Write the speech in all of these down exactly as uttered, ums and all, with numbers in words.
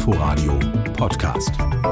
Inforadio Podcast.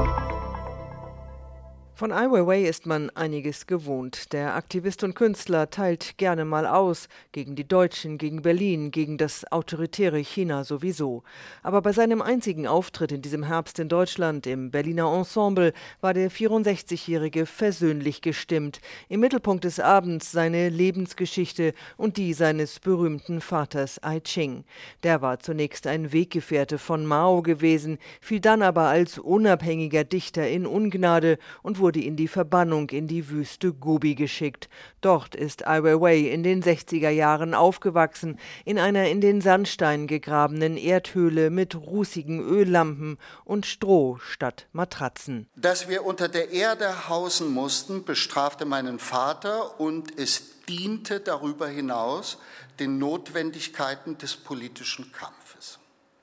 Von Ai Weiwei ist man einiges gewohnt. Der Aktivist und Künstler teilt gerne mal aus, gegen die Deutschen, gegen Berlin, gegen das autoritäre China sowieso. Aber bei seinem einzigen Auftritt in diesem Herbst in Deutschland im Berliner Ensemble war der vierundsechzigjährige versöhnlich gestimmt. Im Mittelpunkt des Abends seine Lebensgeschichte und die seines berühmten Vaters Ai Ching. Der war zunächst ein Weggefährte von Mao gewesen, fiel dann aber als unabhängiger Dichter in Ungnade und wurde in die Verbannung in die Wüste Gobi geschickt. Dort ist Ai Weiwei in den sechziger Jahren aufgewachsen, in einer in den Sandstein gegrabenen Erdhöhle mit rußigen Öllampen und Stroh statt Matratzen. Dass wir unter der Erde hausen mussten, bestrafte meinen Vater und es diente darüber hinaus den Notwendigkeiten des politischen Kampfes.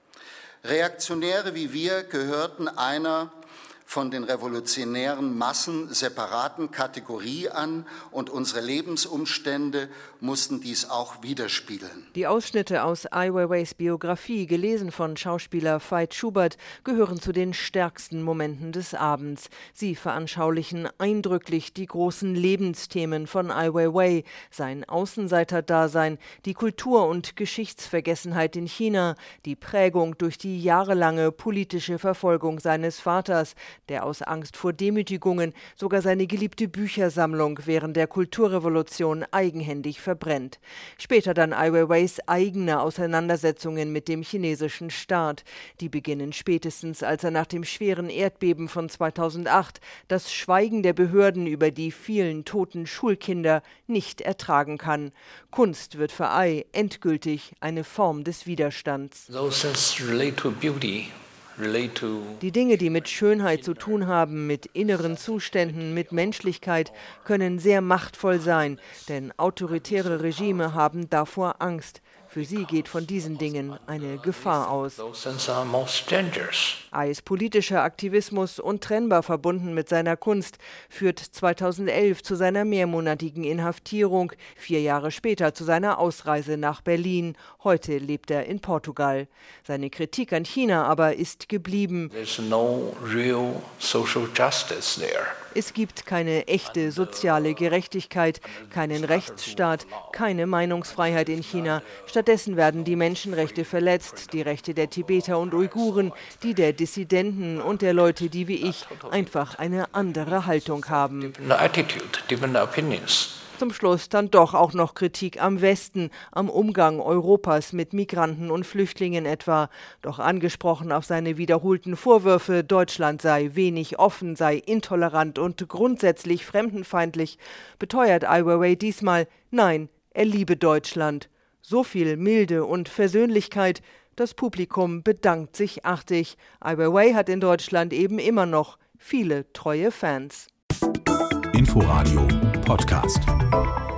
Reaktionäre wie wir gehörten einer von den revolutionären Massen separaten Kategorie an und unsere Lebensumstände mussten dies auch widerspiegeln. Die Ausschnitte aus Ai Weiweis Biografie, gelesen von Schauspieler Veit Schubert, gehören zu den stärksten Momenten des Abends. Sie veranschaulichen eindrücklich die großen Lebensthemen von Ai Weiwei, sein Außenseiterdasein, die Kultur- und Geschichtsvergessenheit in China, die Prägung durch die jahrelange politische Verfolgung seines Vaters, der aus Angst vor Demütigungen sogar seine geliebte Büchersammlung während der Kulturrevolution eigenhändig verbrennt. Später dann Ai Weiweis eigene Auseinandersetzungen mit dem chinesischen Staat. Die beginnen spätestens, als er nach dem schweren Erdbeben von zweitausendacht das Schweigen der Behörden über die vielen toten Schulkinder nicht ertragen kann. Kunst wird für Ai endgültig eine Form des Widerstands. Those things relate to beauty. Die Dinge, die mit Schönheit zu tun haben, mit inneren Zuständen, mit Menschlichkeit, können sehr machtvoll sein, denn autoritäre Regime haben davor Angst. Für sie geht von diesen Dingen eine Gefahr aus. Ais politischer Aktivismus, untrennbar verbunden mit seiner Kunst, führt zweitausendelf zu seiner mehrmonatigen Inhaftierung, vier Jahre später zu seiner Ausreise nach Berlin. Heute lebt er in Portugal. Seine Kritik an China aber ist geblieben. There's no real social justice there. Es gibt keine echte soziale Gerechtigkeit, keinen Rechtsstaat, keine Meinungsfreiheit in China. Stattdessen werden die Menschenrechte verletzt, die Rechte der Tibeter und Uiguren, die der Dissidenten und der Leute, die wie ich einfach eine andere Haltung haben. Zum Schluss dann doch auch noch Kritik am Westen, am Umgang Europas mit Migranten und Flüchtlingen etwa. Doch angesprochen auf seine wiederholten Vorwürfe, Deutschland sei wenig offen, sei intolerant und grundsätzlich fremdenfeindlich, beteuert Ai Weiwei diesmal, nein, er liebe Deutschland. So viel Milde und Versöhnlichkeit, das Publikum bedankt sich artig. Ai Weiwei hat in Deutschland eben immer noch viele treue Fans. Inforadio Podcast.